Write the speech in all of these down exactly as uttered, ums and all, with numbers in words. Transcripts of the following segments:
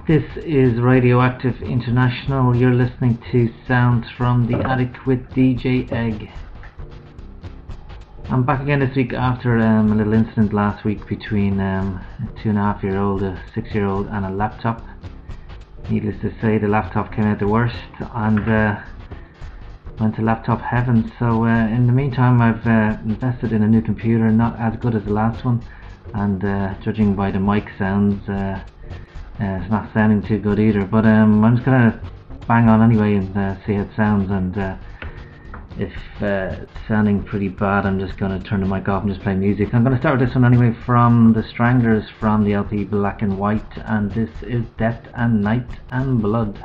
This is Radioactive International. You're listening to Sounds from the Attic with D J Egg. I'm back again this week after um, a little incident last week between um, a two and a half year old, a six year old and a laptop. Needless to say, the laptop came out the worst and uh, went to laptop heaven. So uh, in the meantime, I've uh, invested in a new computer, not as good as the last one, and uh, judging by the mic sounds, uh, Uh, it's not sounding too good either, but um, I'm just gonna bang on anyway and uh, see how it sounds, and uh, if uh, it's sounding pretty bad, I'm just gonna turn the mic off and just play music. I'm gonna start with this one anyway from The Stranglers from the L P Black and White, and this is Death and Night and Blood.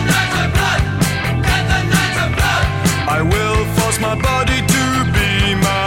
I will force my body to be my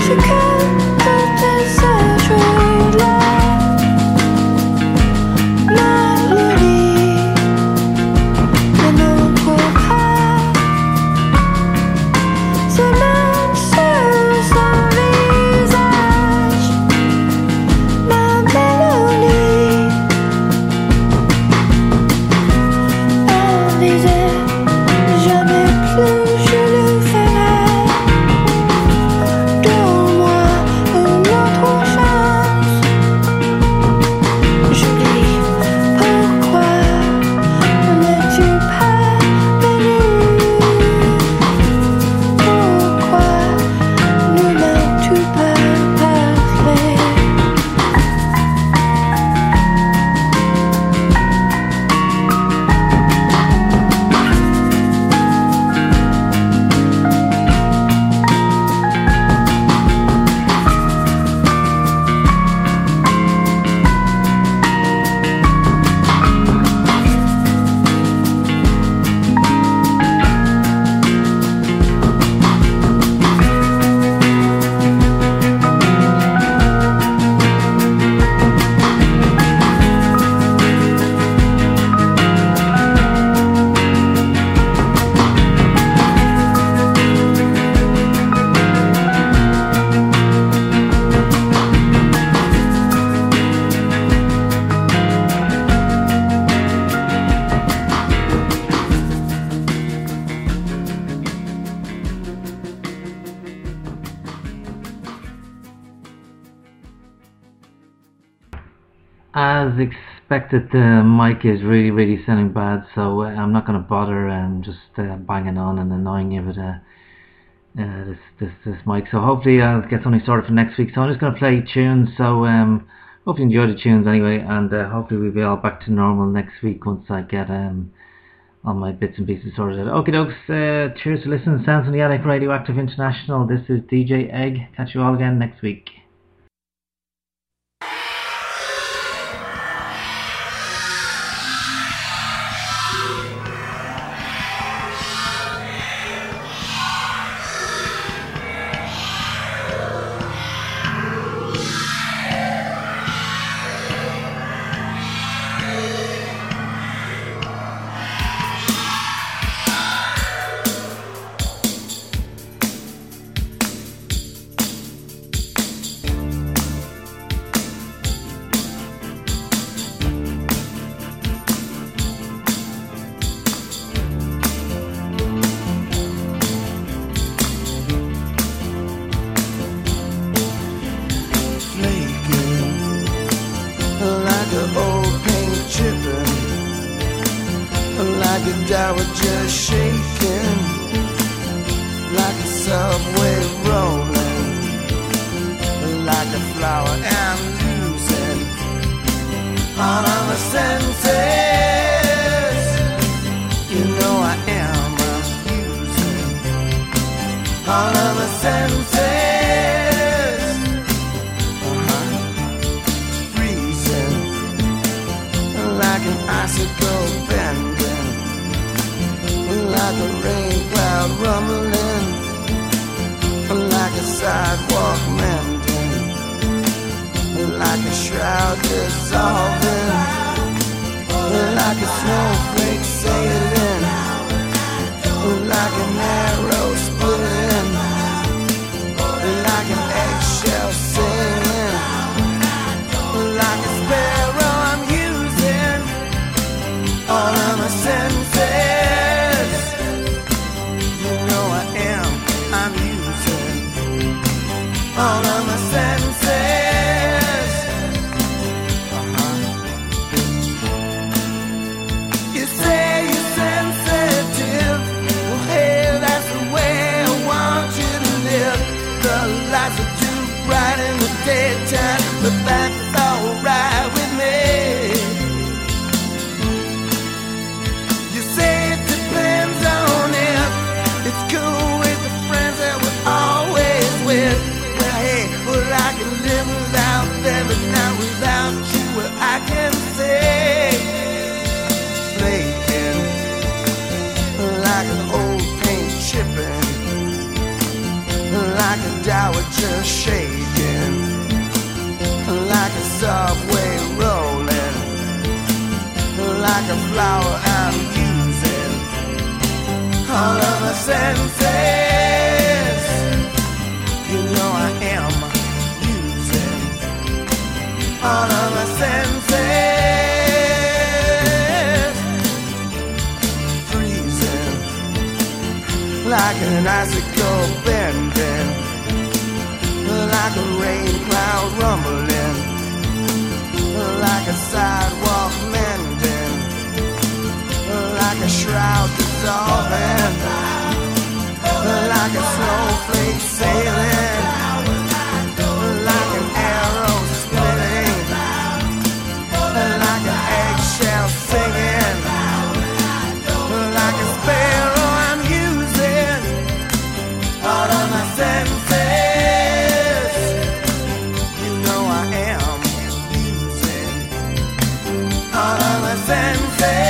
As expected, the mic is really, really sounding bad, so uh, I'm not going to bother um, just uh, banging on and annoying you with uh, uh, this, this this mic. So hopefully I'll get something sorted for next week. So I'm just going to play tunes. So um, hope you enjoy the tunes anyway, and uh, hopefully we'll be all back to normal next week once I get um, all my bits and pieces sorted out. Okie dokes, uh, cheers for listening. Sounds on the Attic Radioactive International. This is D J Egg. Catch you all again next week. Like like a dowager shaking, like a subway rolling, like a flower I'm using all of my senses. You know I am using all of my senses. Freezing like an icicle bending, like a rain cloud rumbling, like a sidewalk mending, like a shroud dissolving, like a snowflake sailing, like an arrow splitting, like an eggshell singing, like a sparrow I'm using all of my senses. You know I am using all of my senses.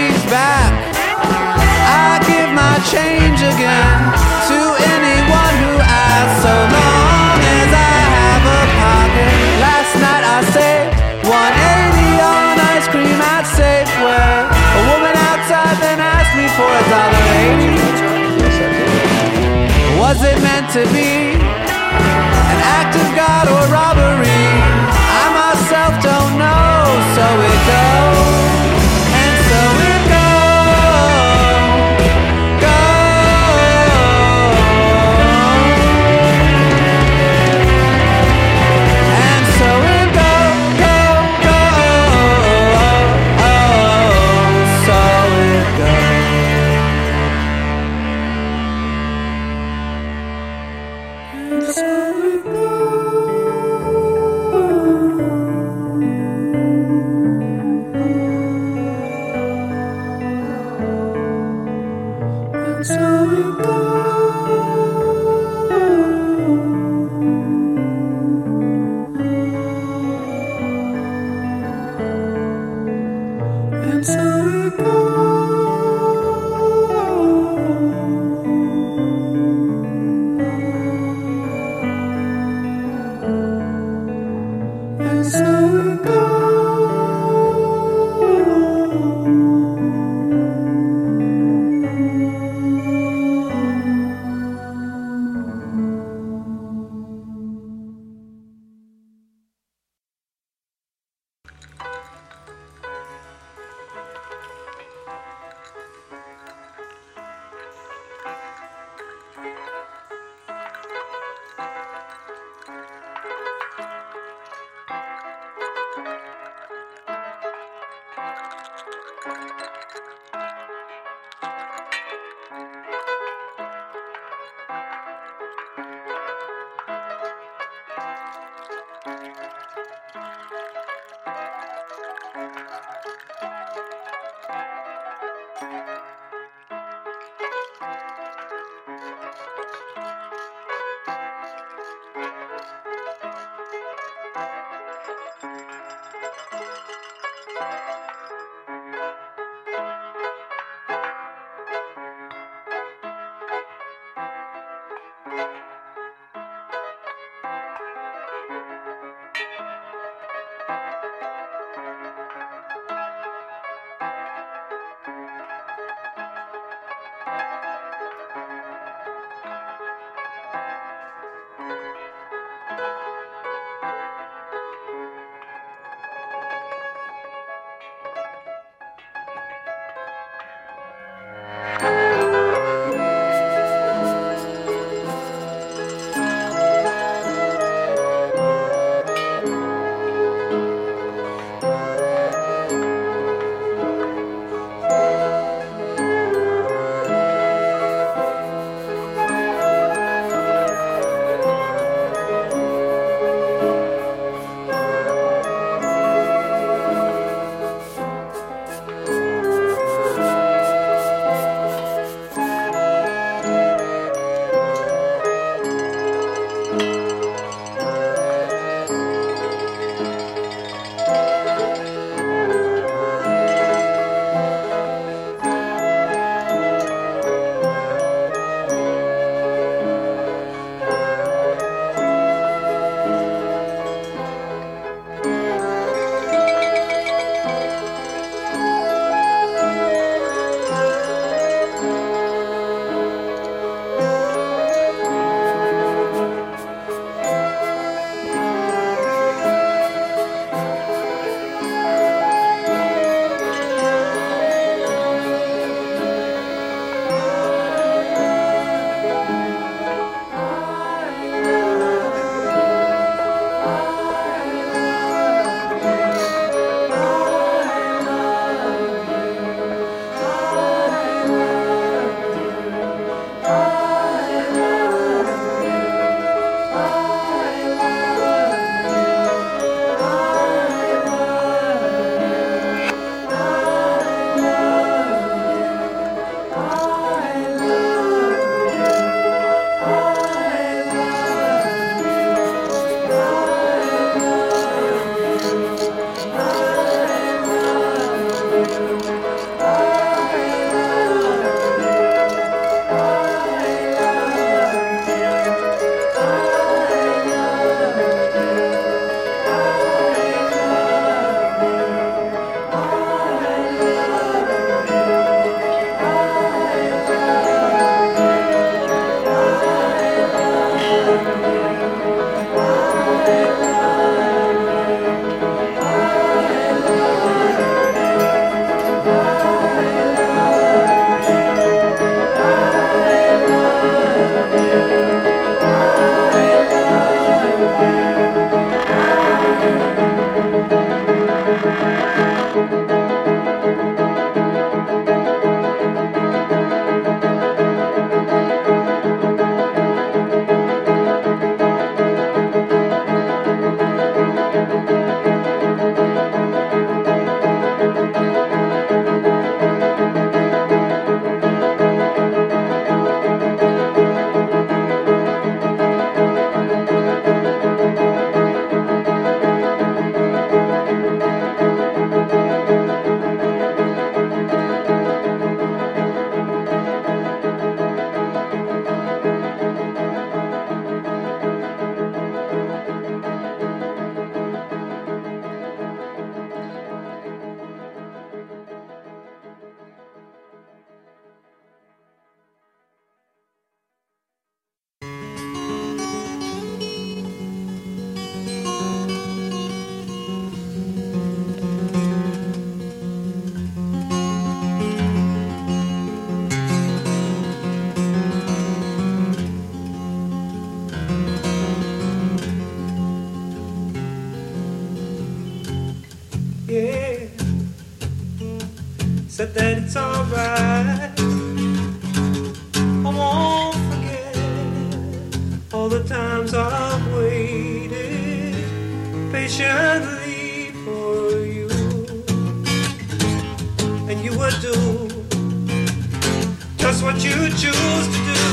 change again to anyone who to be an act of God or robbery. I myself don't know, so it goes, and so it goes, goes, and so it goes, goes, goes, so it goes. said that it's alright. I won't forget all the times I've waited patiently for you, and you would do just what you choose to do.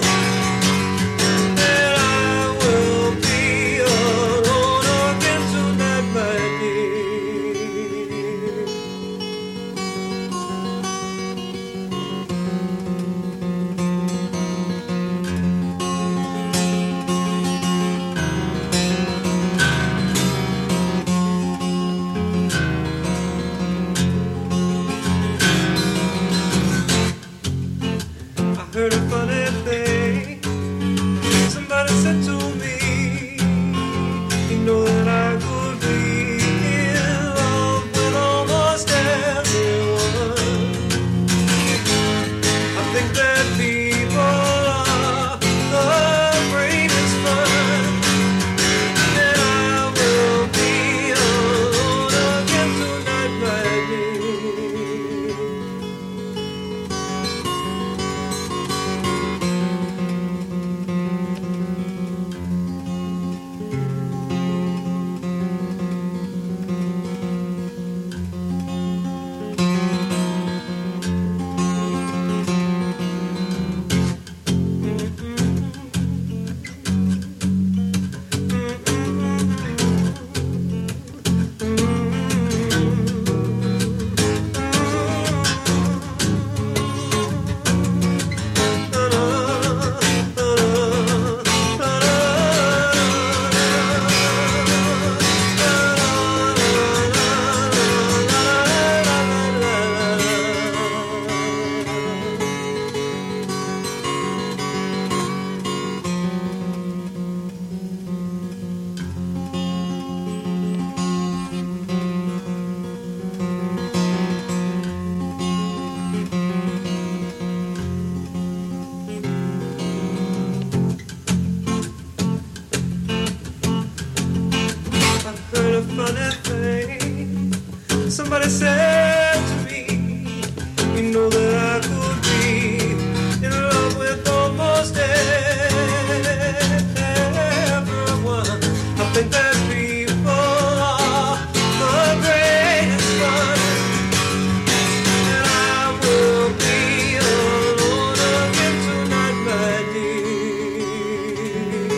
And I will be alone again tonight, my heard a funny thing. Somebody said to me, you know that I could be in love with almost everyone. I think that people are the greatest fun, and I will be alone again tonight, my dear. Heard a funny thing. Somebody said to me, you know that I could be in love with almost everyone. I think that people are the greatest fun, and I will be alone again tonight, my dear.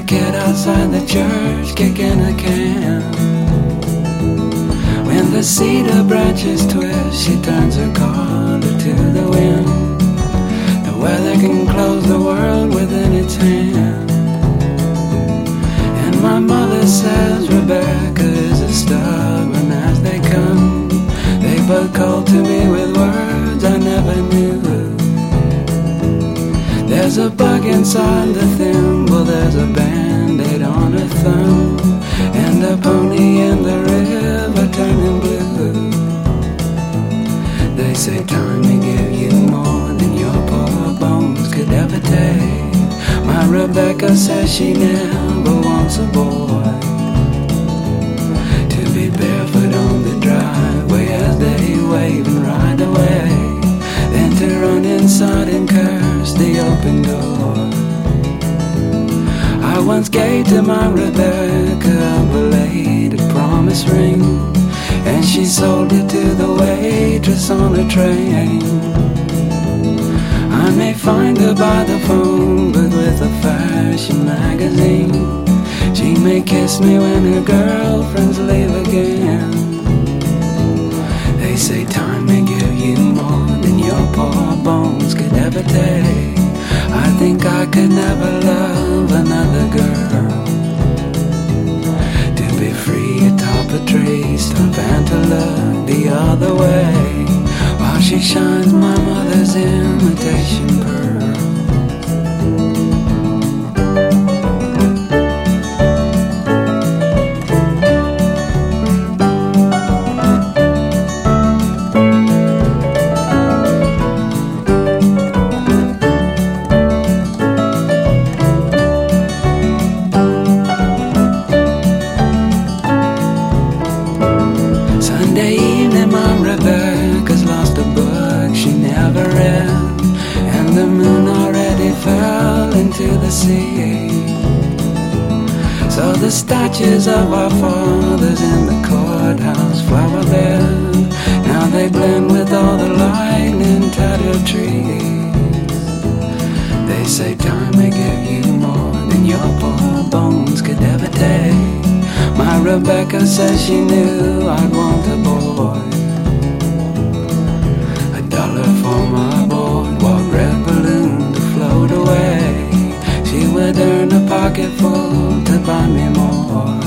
kid outside the church kicking a can. When the cedar branches twist, she turns her collar to the wind. The weather can close the world within its hand. And my mother says Rebecca is as stubborn as they come. They both called to me with words I never knew. There's a bug inside the thimble, there's a band-aid on her thumb, and a pony in the river turning blue. They say time may give you more than your poor bones could ever take. My Rebecca says she never wants a boy to be barefoot on the driveway as they wave and ride away, then to run inside and curse the open door. I once gave to my Rebecca a belated promise ring, and she sold it to the waitress on a train. I may find her by the phone booth with a fashion magazine. She may kiss me when her girlfriends leave again. They say time may give you more than your poor bones could ever take. I think I could never love another girl. To be free atop a tree stump and to look the other way while she shines my mother's imitation pearl. Sunday evening, my Rebecca's lost a book she never read, and the moon already fell into the sea. So the statues of our fathers in the courthouse flower bed, now they blend with all the lightning tattered trees. They say time may give you more than your poor bones could ever take. My Rebecca says she knew I'd want a boy, a dollar for my boardwalk red balloon to float away. She would earn a pocket full to buy me more.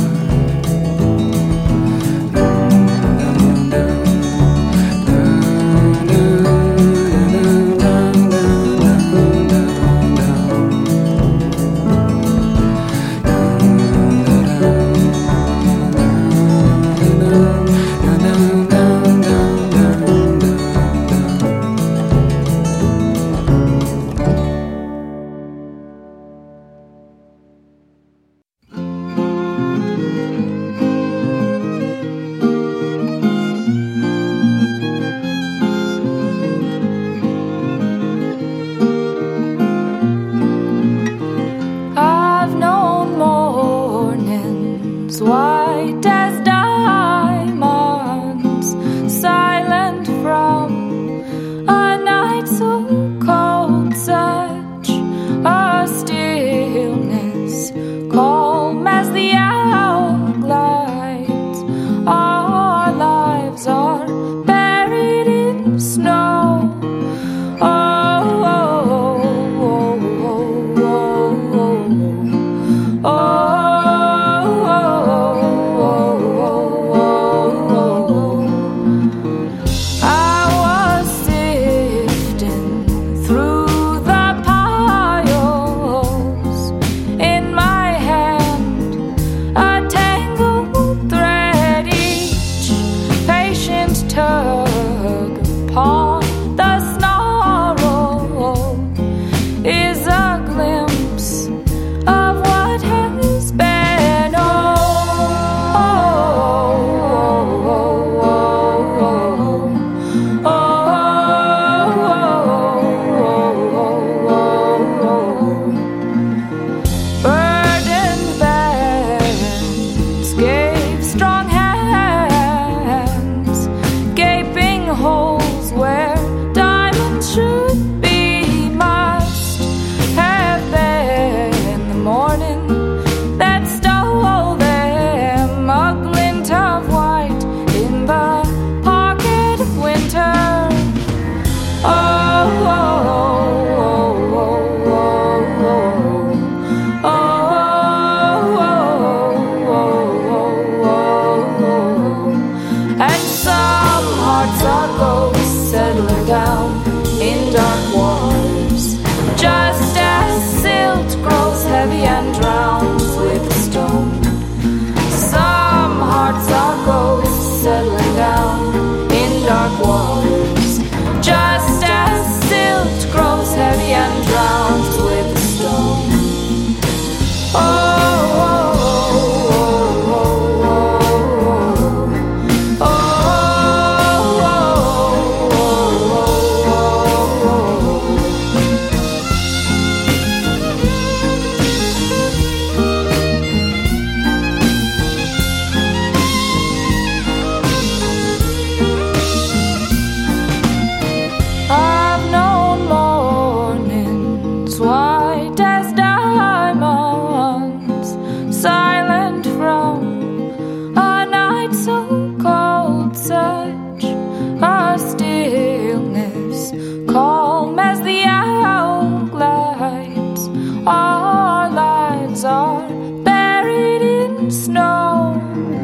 white as diamonds, silent from a night so cold, such a stillness, calm as the owl glides. Our lives are buried in snow.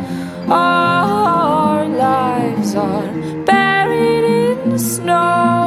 Our lives are buried in snow.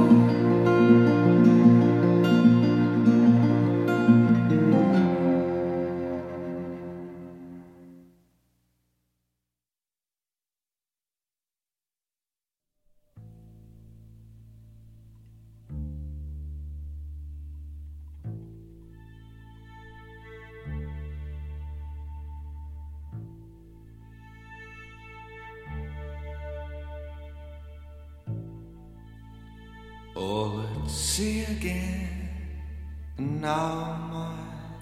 Oh, let's see again. And now my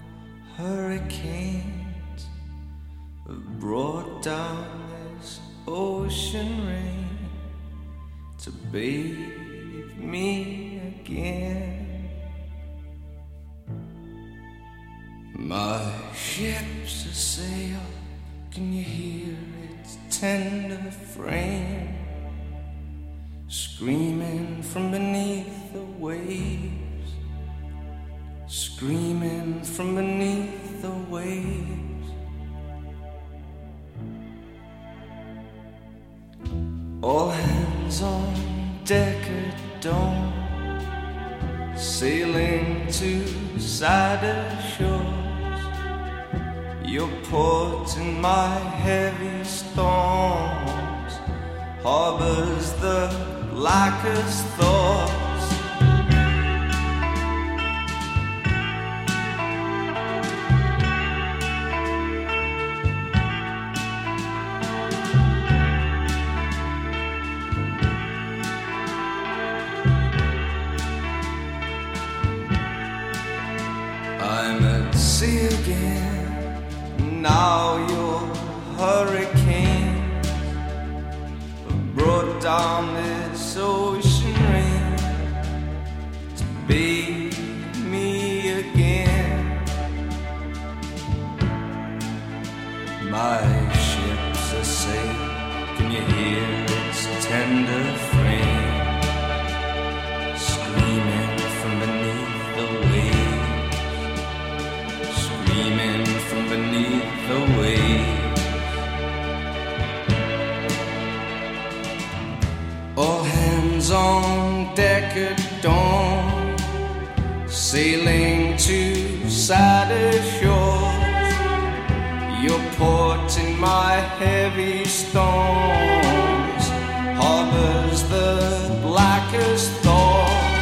hurricanes have brought down this ocean rain to bathe me again. My ship's a sail, can you hear its tender frame screaming from beneath the waves, screaming from beneath the waves. All hands on deck at dawn, sailing to sadder shores. Your port in my heavy storms harbors the blackest thoughts. I'm at sea again, now your hurricanes have brought down this ocean rain to bathe me again. My ship's a sail, can you hear its tender frame screaming from beneath the waves, screaming from beneath the waves. All hands on deck at dawn, sailing to sadder shores. Your port in my heavy storms harbors the blackest thoughts.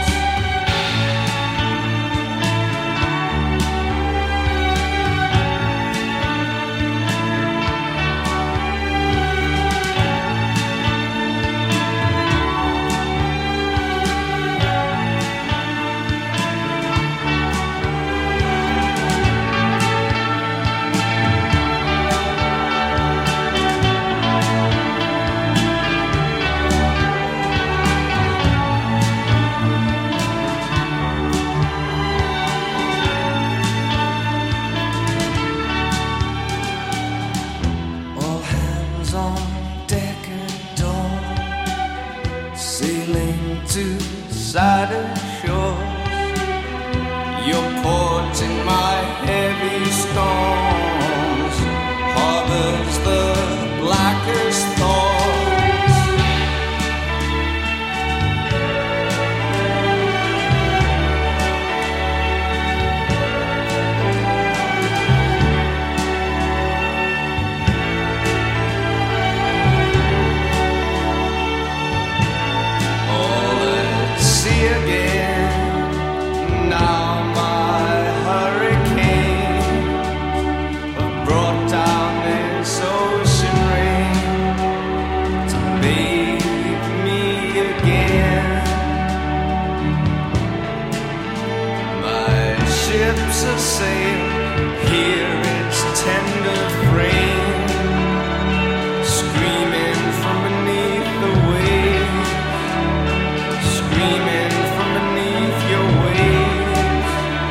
Sadder shores, your port in my heavy storms harbors the blackest thoughts. All at sea again, now my hurricane have brought down this ocean rain to bathe me again. My ship's a sail, hear its tender frame screaming from beneath the waves, screaming from beneath your waves.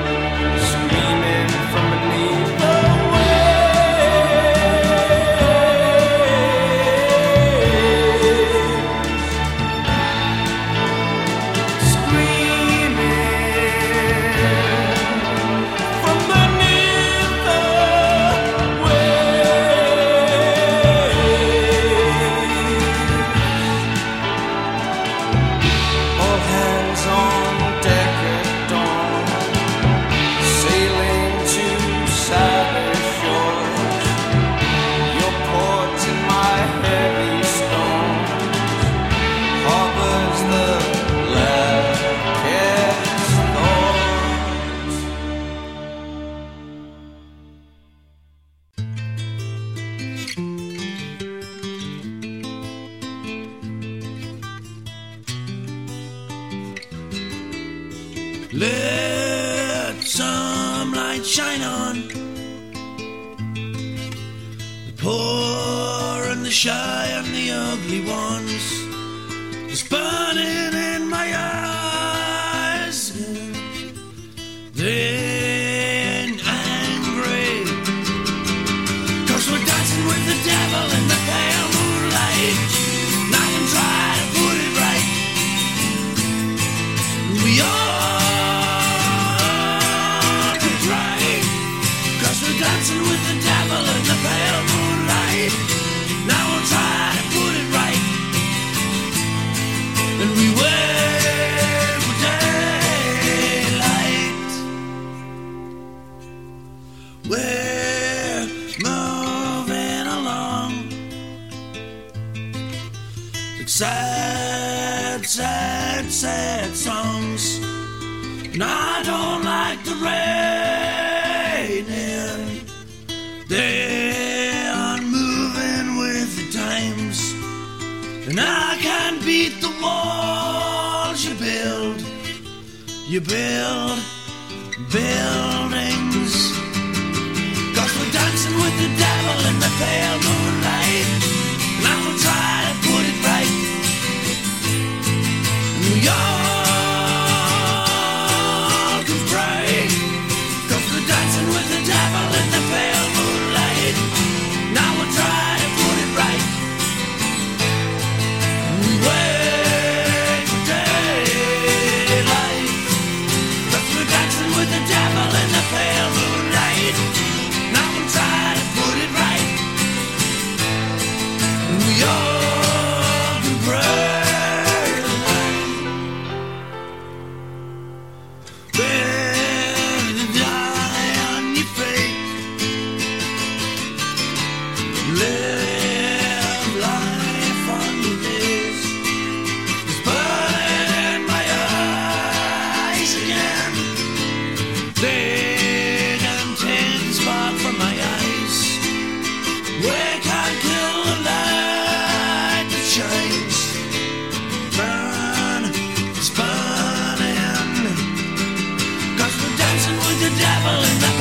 Let some light shine on the poor and the shy and the ugly ones. It's burning in my eyes. Then angry, 'cause we're dancing with the devil in the pale moonlight. And I can try to put it right. We all can try, 'cause we're dancing with the devil in the pale moonlight. Now we'll try to put it right. And we wait for daylight. We're moving along. It's sad, sad, sad songs. And I don't like the rain. They aren't moving with the times. And I can't beat the walls you build. You build buildings. 'Cause we're dancing with the devil in the pale moonlight. And I will try to put it right. And we all can pray. 'Cause we're dancing with the devil in the pale moonlight. Now we'll try to put it right. We wait for daylight. 'Cause we're dancing with the devil in the pale moonlight. Now we'll try to put it right. We all can pray. Better to die on your faith. Live life on your days. It's burning in my eyes again. Big and tin spark from my eyes. We can't kill the light that shines. Burn, it's burning. 'Cause we're dancing with the devil in the